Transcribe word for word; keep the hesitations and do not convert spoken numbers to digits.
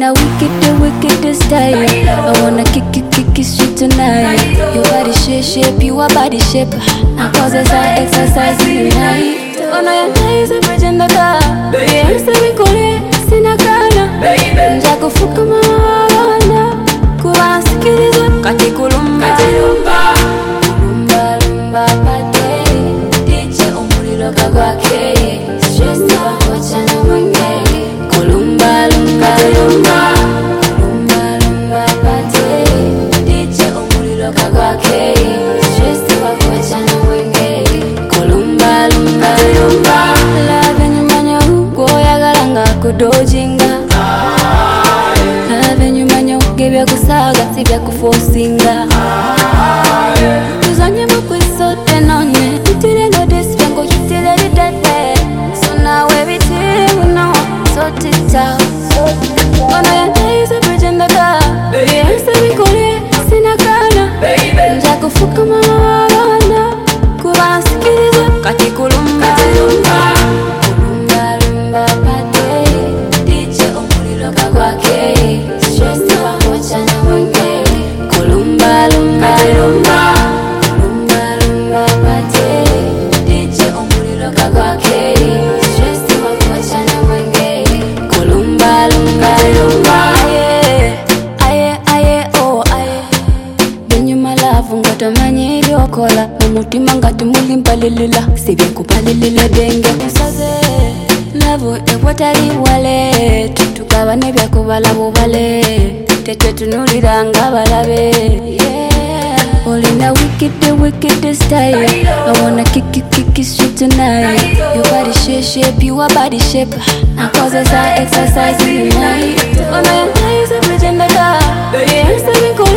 a wicked, the wicked style. I wanna kick it, kick it straight tonight. Your body shape, shape, you a body shape. I cause us I exercise in the night. On your days, I'm bridging the car. I'm still calling, Sinakana. Jago Fukumana. Kuba sikiliza, kati kulumba. Kulumba, lumba, pate. Diche umulilo kagwake. Stress wako chana mwenge. Kulumba, lumba, lumba. Kulumba, lumba, pate. Diche umulilo kagwake. Stress wako chana mwenge. Kulumba, lumba, lumba. Love nyumanyo, goya galanga kudojinga. Love nyumanyo, gebya kusaga, tibya kuforcinga. Tuzanye mukwiso tenonye. Itire no dispengo, itire di dete. So now everything we know, sort it out. Ono ya days are bridging the car. I'm still calling, Sinakana. Jago Fukumana. Kuba sikiliza, kati kulumba. Kulumba, lumba, pate. Diche umulilo kagwake. Stress wako chana mwenge. Kulumba, lumba, lumba. Kulumba, lumba, pate. Diche umulilo kagwake. Stress wako chana mwenge. Kulumba, lumba, lumba. Aye, aye, aye, oh aye. Benyuma lavu ngatomanyi ebyokola. Omutima ngati mulimpalilila. Sibye kupalilila denge kusaze. Lavu ekwatali wale. Tukaba nebyakubala bubale. Tetwe tunuliranga balabe. Yeah. All in a wicked, the wicked style. I wanna kick it, kick it straight tonight. Your body shape, shape, you a body shape. I cause us I exercise in the night. On your days, I'm bridging the car. I'm still calling.